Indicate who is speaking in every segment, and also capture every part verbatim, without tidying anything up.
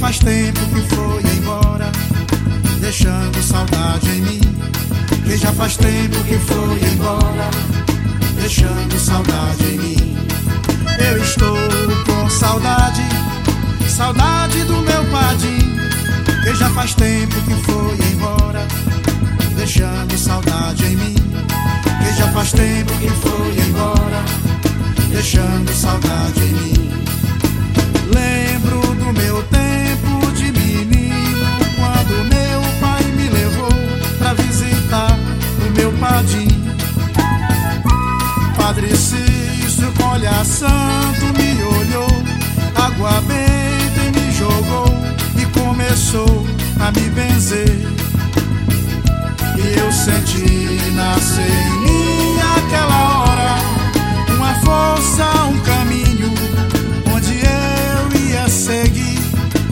Speaker 1: faz tempo que foi embora, deixando saudade em mim. Que já faz tempo que foi embora, deixando saudade em mim. Eu estou com saudade, saudade do meu padim. Que já faz tempo que foi embora, deixando saudade em mim. Que já faz tempo que foi embora, deixando saudade em mim. Lembro do meu tempo de menino, quando meu pai me levou pra visitar o meu padim. Padre Cícero com olhar santo me olhou, água benta e me jogou e começou a me benzer. E eu senti nascer em mim aquela hora uma força, um caminho onde eu ia seguir.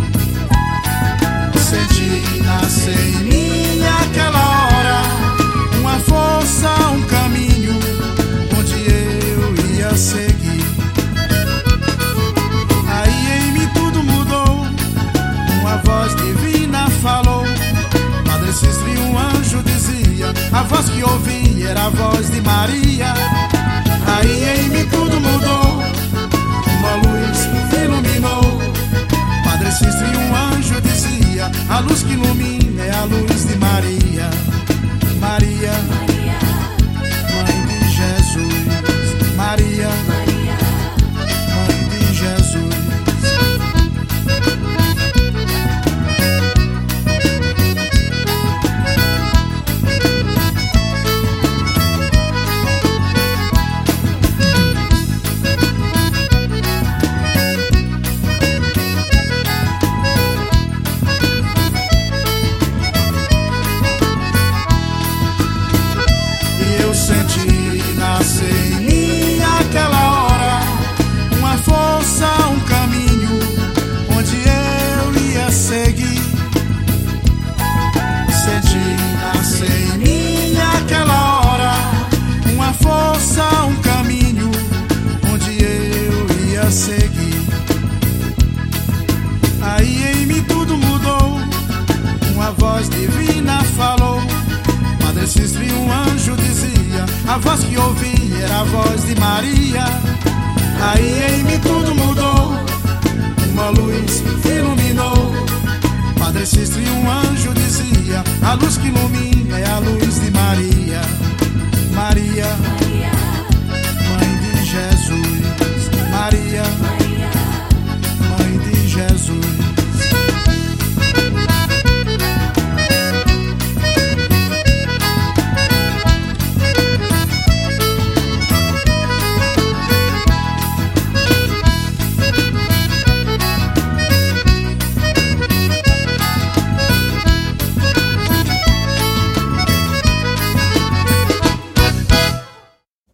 Speaker 1: Senti nascer em mim aquela hora uma força, um caminho onde eu ia seguir. Aí em mim tudo mudou, uma voz divina falou. Padre Cícero e um anjo dizia, a voz que ouvi era a voz de Maria. Aí em mim tudo mudou, uma luz que iluminou. Padre Cícero e um anjo dizia, a luz que ilumina é a luz de Maria. Maria, Maria, mãe de Jesus. Maria, Maria, mãe de Jesus. Senti nascer em mim aquela hora uma força, um caminho onde eu ia seguir. Senti nascer em mim aquela hora uma força, um caminho onde eu ia seguir. Aí em mim tudo mudou, uma voz divina falou. Padre Cícero e um anjo dizia, a voz que ouvi era a voz de Maria. Aí em mim tudo mudou, uma luz que iluminou. Padre Cícero e um anjo